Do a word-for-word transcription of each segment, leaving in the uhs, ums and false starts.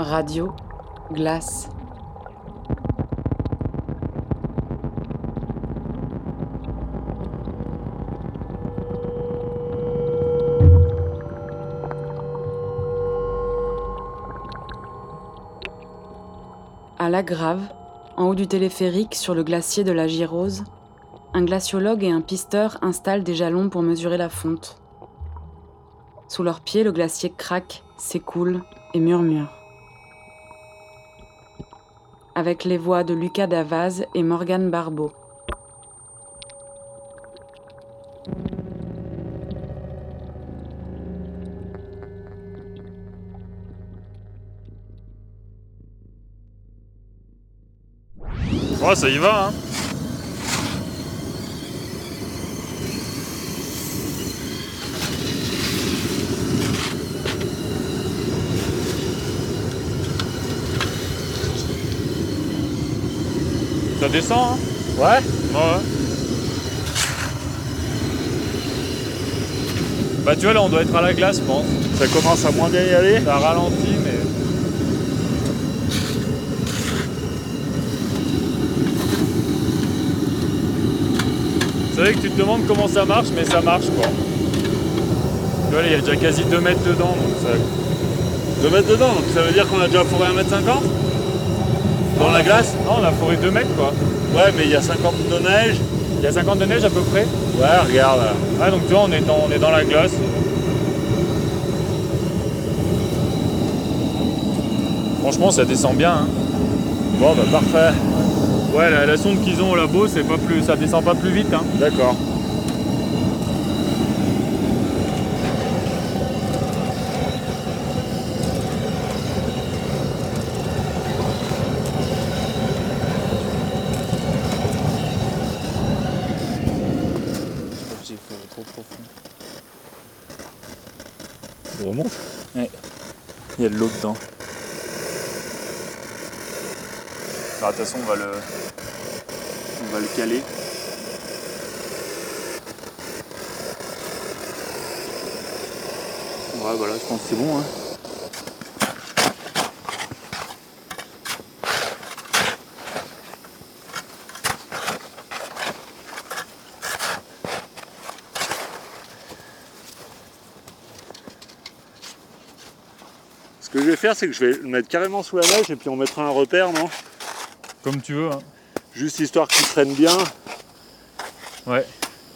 radio, glace. À La Grave, en haut du téléphérique sur le glacier de la Girose, un glaciologue et un pisteur installent des jalons pour mesurer la fonte. Sous leurs pieds, le glacier craque, s'écoule et murmure. Avec les voix de Lucas Davaz et Morgane Barbeau. Ouais, ça y va, hein. Ça descend, hein. Ouais. Ouais. Bah tu vois, là on doit être à la glace, je pense. Ça commence à moins bien y aller. Ça ralentit, mais... C'est vrai que tu te demandes comment ça marche, mais ça marche, quoi. Tu vois, il y a déjà quasi deux mètres dedans, donc ça... deux mètres dedans, donc ça veut dire qu'on a déjà foré un mètre cinquante dans la glace. Non, on a foré deux mètres, quoi. Ouais, mais il y a cinquante de neige. Il y a cinquante de neige à peu près. Ouais, regarde. Ouais, donc tu vois, on est dans, on est dans la glace. Franchement, ça descend bien, hein. Bon, bah parfait. Ouais, la, la sonde qu'ils ont au labo, c'est pas plus, ça descend pas plus vite, hein. D'accord. J'ai fait trop profond. On remonte. Ouais. Il y a de l'eau dedans. Alors, de toute façon, on va le, on va le caler. Ouais, voilà, je pense que c'est bon, hein. Ce que je vais faire, c'est que je vais le mettre carrément sous la neige et puis on mettra un repère, non? Comme tu veux, hein. Juste histoire qu'il traîne bien. Ouais.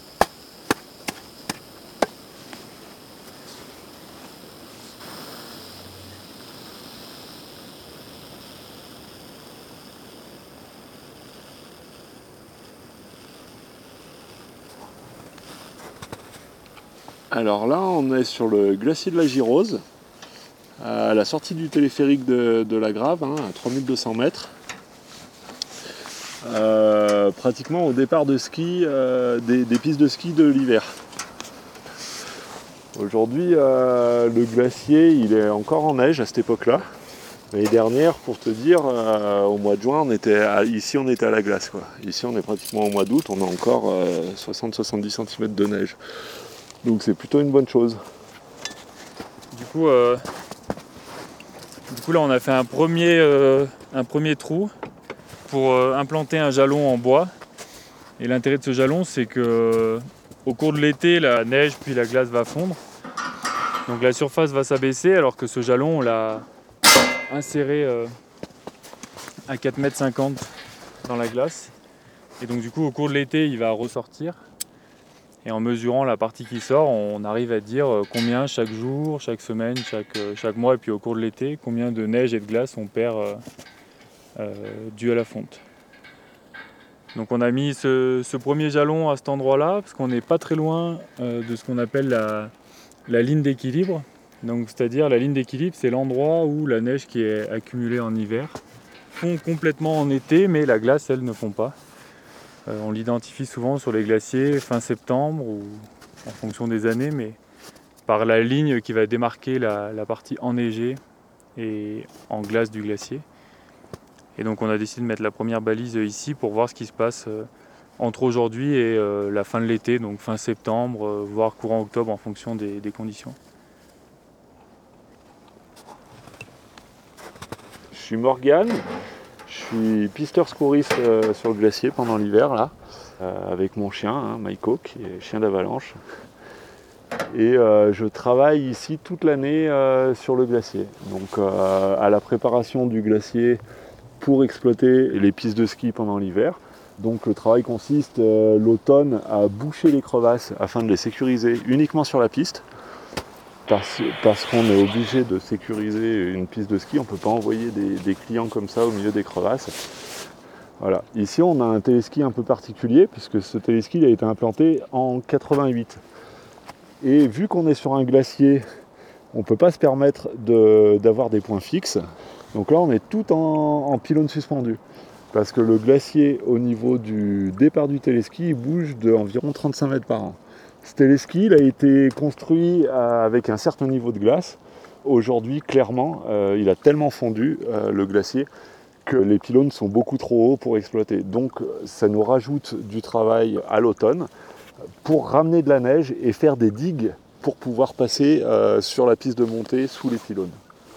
Alors là, on est sur le glacier de la Girose, à la sortie du téléphérique de, de la Grave, hein, à trois mille deux cents mètres. Euh, pratiquement au départ de ski, euh, des, des pistes de ski de l'hiver. Aujourd'hui, euh, le glacier, il est encore en neige à cette époque-là. L'année dernière, pour te dire, euh, au mois de juin, on était à, ici on était à la glace, quoi. Ici on est pratiquement au mois d'août, on a encore euh, soixante à soixante-dix centimètres de neige. Donc c'est plutôt une bonne chose. Du coup, euh, du coup là on a fait un premier, euh, un premier trou pour euh, implanter un jalon en bois. Et l'intérêt de ce jalon, c'est que au cours de l'été, la neige puis la glace va fondre. Donc la surface va s'abaisser, alors que ce jalon, on l'a inséré euh, à quatre mètres cinquante dans la glace. Et donc du coup, au cours de l'été, il va ressortir. Et en mesurant la partie qui sort, on arrive à dire combien chaque jour, chaque semaine, chaque, chaque mois, et puis au cours de l'été, combien de neige et de glace on perd euh, euh, dû à la fonte. Donc on a mis ce, ce premier jalon à cet endroit-là, parce qu'on n'est pas très loin euh, de ce qu'on appelle la, la ligne d'équilibre. Donc c'est-à-dire la ligne d'équilibre, c'est l'endroit où la neige qui est accumulée en hiver fond complètement en été, mais la glace, elle, ne fond pas. Euh, on l'identifie souvent sur les glaciers fin septembre ou en fonction des années, mais par la ligne qui va démarquer la, la partie enneigée et en glace du glacier. Et donc on a décidé de mettre la première balise ici pour voir ce qui se passe euh, entre aujourd'hui et euh, la fin de l'été, donc fin septembre, euh, voire courant octobre en fonction des, des conditions. suis Morgane, je suis pisteur secouriste euh, sur le glacier pendant l'hiver là, euh, avec mon chien, hein, Maiko, qui est chien d'avalanche. Et euh, je travaille ici toute l'année euh, sur le glacier, donc euh, à la préparation du glacier pour exploiter les pistes de ski pendant l'hiver. Donc le travail consiste euh, l'automne à boucher les crevasses afin de les sécuriser uniquement sur la piste. Parce, parce qu'on est obligé de sécuriser une piste de ski, on ne peut pas envoyer des, des clients comme ça au milieu des crevasses. Voilà. Ici on a un téléski un peu particulier puisque ce téléski a été implanté en quatre-vingt-huit. Et vu qu'on est sur un glacier, on ne peut pas se permettre de, d'avoir des points fixes. Donc là on est tout en, en pylône suspendu. Parce que le glacier au niveau du départ du téléski bouge d'environ trente-cinq mètres par an. Ce téléski il a été construit avec un certain niveau de glace. Aujourd'hui, clairement, euh, il a tellement fondu, euh, le glacier, que les pylônes sont beaucoup trop hauts pour exploiter. Donc ça nous rajoute du travail à l'automne pour ramener de la neige et faire des digues pour pouvoir passer euh, sur la piste de montée sous les pylônes.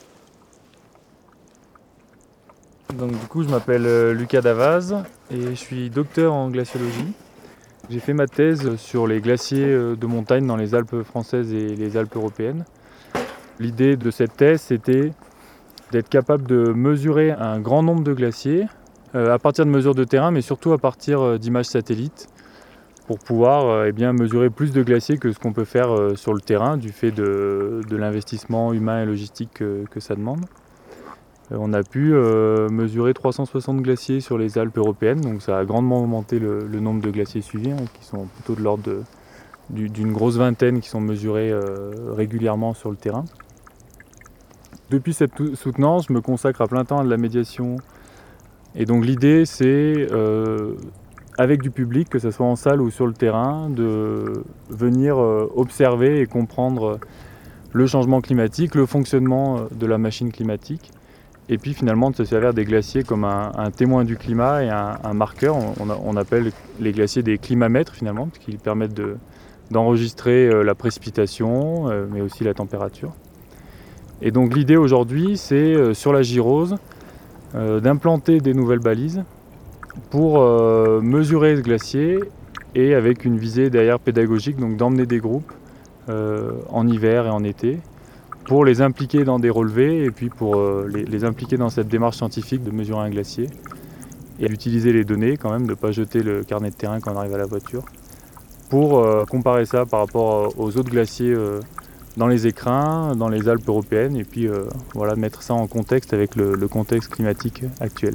Donc du coup je m'appelle Lucas Davaz et je suis docteur en glaciologie. J'ai fait ma thèse sur les glaciers de montagne dans les Alpes françaises et les Alpes européennes. L'idée de cette thèse, c'était d'être capable de mesurer un grand nombre de glaciers euh, à partir de mesures de terrain, mais surtout à partir d'images satellites, pour pouvoir euh, eh bien, mesurer plus de glaciers que ce qu'on peut faire euh, sur le terrain, du fait de, de l'investissement humain et logistique que, que ça demande. Euh, on a pu euh, mesurer trois cent soixante glaciers sur les Alpes européennes, donc ça a grandement augmenté le, le nombre de glaciers suivis, hein, qui sont plutôt de l'ordre de, du, d'une grosse vingtaine qui sont mesurés euh, régulièrement sur le terrain. Depuis cette soutenance, je me consacre à plein temps à de la médiation. Et donc l'idée, c'est, euh, avec du public, que ce soit en salle ou sur le terrain, de venir euh, observer et comprendre le changement climatique, le fonctionnement de la machine climatique, et puis finalement de se servir des glaciers comme un, un témoin du climat et un, un marqueur. On, on appelle les glaciers des climamètres finalement, parce qu'ils permettent de, d'enregistrer la précipitation, euh, mais aussi la température. Et donc l'idée aujourd'hui, c'est euh, sur la Girose, euh, d'implanter des nouvelles balises pour euh, mesurer ce glacier et avec une visée derrière pédagogique, donc d'emmener des groupes euh, en hiver et en été pour les impliquer dans des relevés et puis pour euh, les, les impliquer dans cette démarche scientifique de mesurer un glacier et d'utiliser les données quand même, de ne pas jeter le carnet de terrain quand on arrive à la voiture pour euh, comparer ça par rapport aux autres glaciers euh, dans les écrins, dans les Alpes européennes, et puis euh, voilà, mettre ça en contexte avec le, le contexte climatique actuel.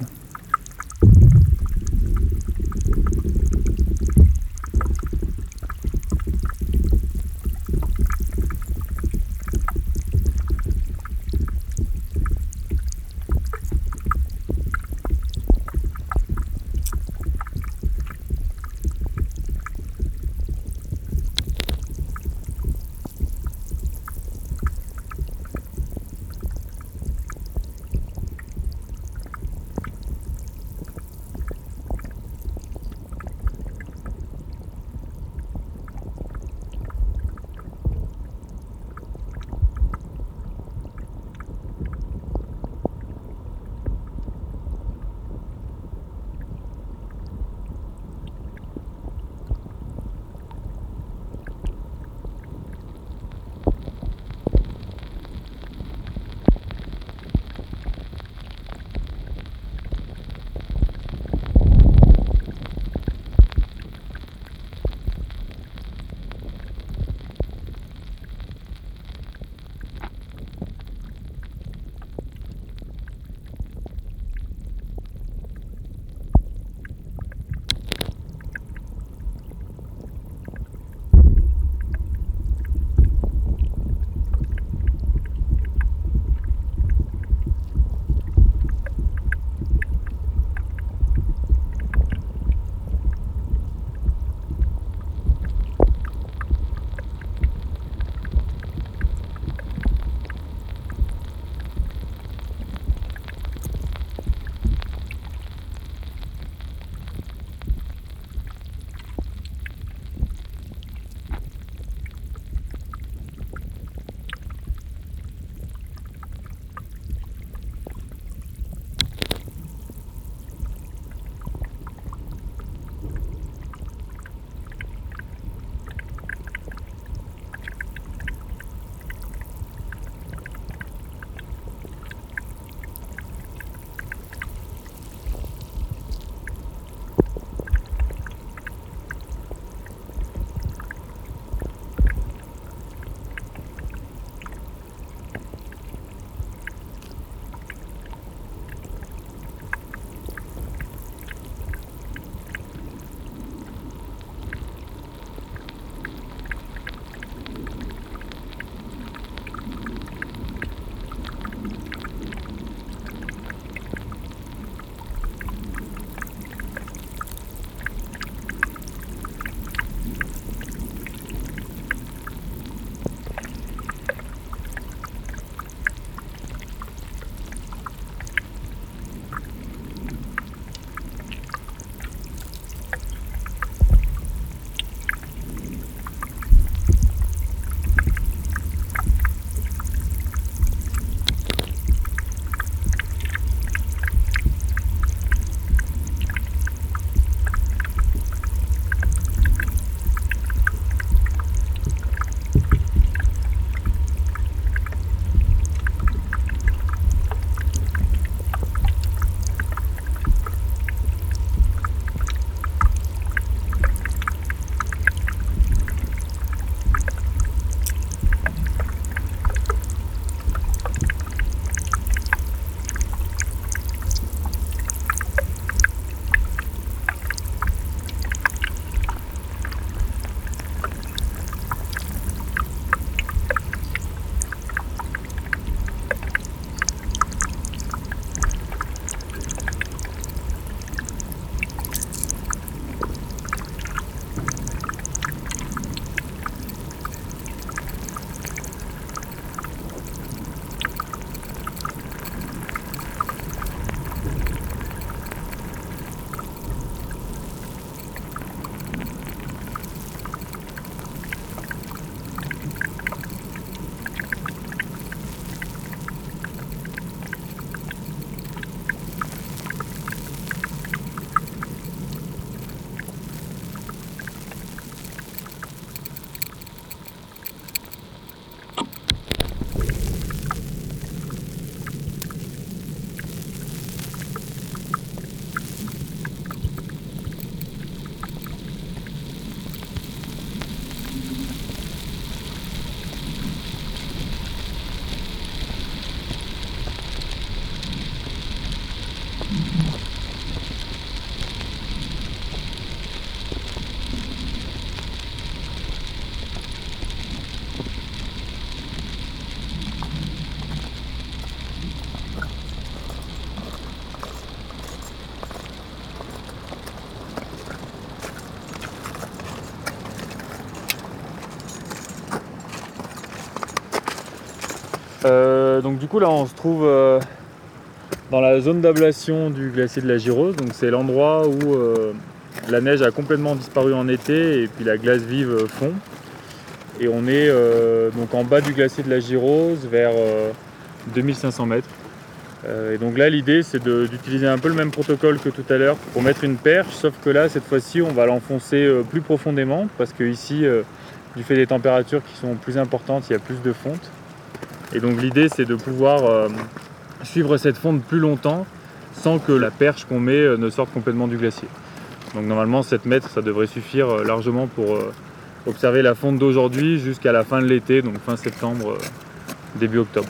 Euh, donc du coup là on se trouve euh, dans la zone d'ablation du glacier de la Girose. Donc c'est l'endroit où euh, la neige a complètement disparu en été et puis la glace vive fond. Et on est euh, donc en bas du glacier de la Girose vers euh, deux mille cinq cents mètres. Euh, et donc là l'idée c'est de, d'utiliser un peu le même protocole que tout à l'heure pour mettre une perche, sauf que là cette fois-ci on va l'enfoncer euh, plus profondément parce que ici euh, du fait des températures qui sont plus importantes, il y a plus de fonte. Et donc l'idée c'est de pouvoir euh, suivre cette fonte plus longtemps sans que la perche qu'on met euh, ne sorte complètement du glacier. Donc normalement sept mètres ça devrait suffire euh, largement pour euh, observer la fonte d'aujourd'hui jusqu'à la fin de l'été, donc fin septembre, euh, début octobre.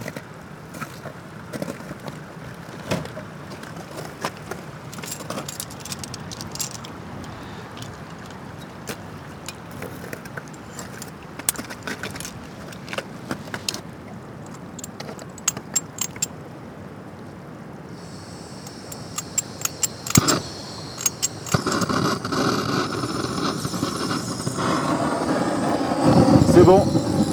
C'est bon.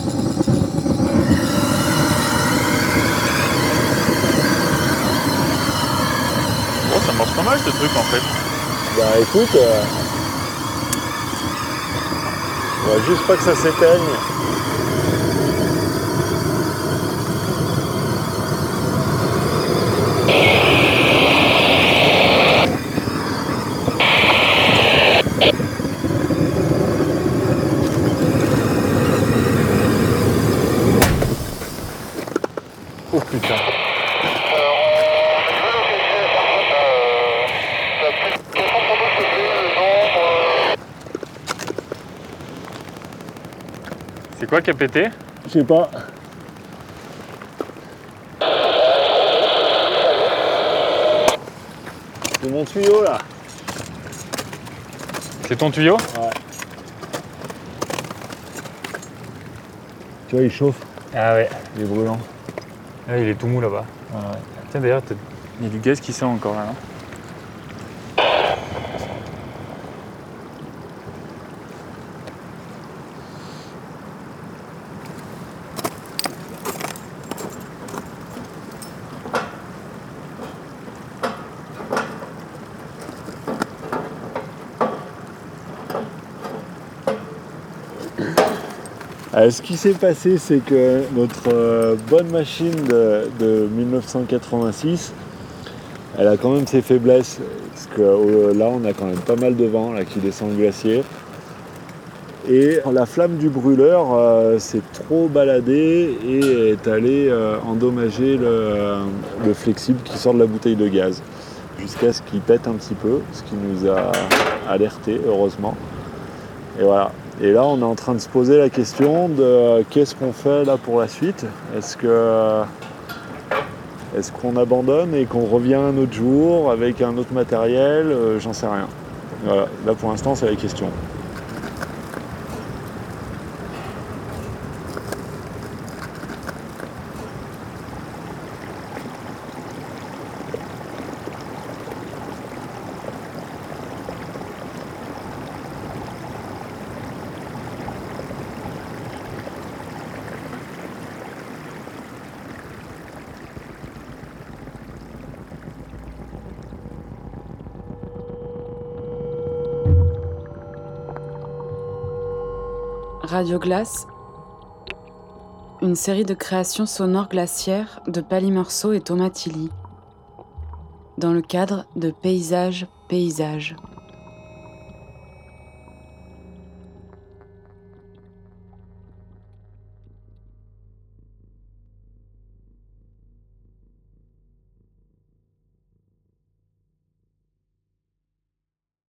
Oh, ça marche pas mal ce truc en fait. Bah écoute, euh... on va juste pas que ça s'éteigne. Oh putain. C'est quoi qui a pété? Je sais pas. C'est mon tuyau là. C'est ton tuyau? Ouais. Tu vois, il chauffe, Ah ouais. il est brûlant. Ah, il est tout mou là-bas. Ouais. Tiens d'ailleurs, il y a du gaz qui sort encore là. Non? Alors, ce qui s'est passé, c'est que notre euh, bonne machine de, de mille neuf cent quatre-vingt-six, elle a quand même ses faiblesses. Parce que euh, là, on a quand même pas mal de vent là, qui descend le glacier. Et la flamme du brûleur euh, s'est trop baladée et est allée euh, endommager le, le flexible qui sort de la bouteille de gaz. Jusqu'à ce qu'il pète un petit peu, ce qui nous a alertés, heureusement. Et voilà. Et là, on est en train de se poser la question de euh, qu'est-ce qu'on fait là pour la suite. Est-ce que est-ce qu'on abandonne et qu'on revient un autre jour avec un autre matériel? euh, J'en sais rien. Voilà. Là, pour l'instant, c'est la question. Radio Glace, une série de créations sonores glaciaires de Pali Meursault et Thomas Tilly, dans le cadre de Paysage Paysage.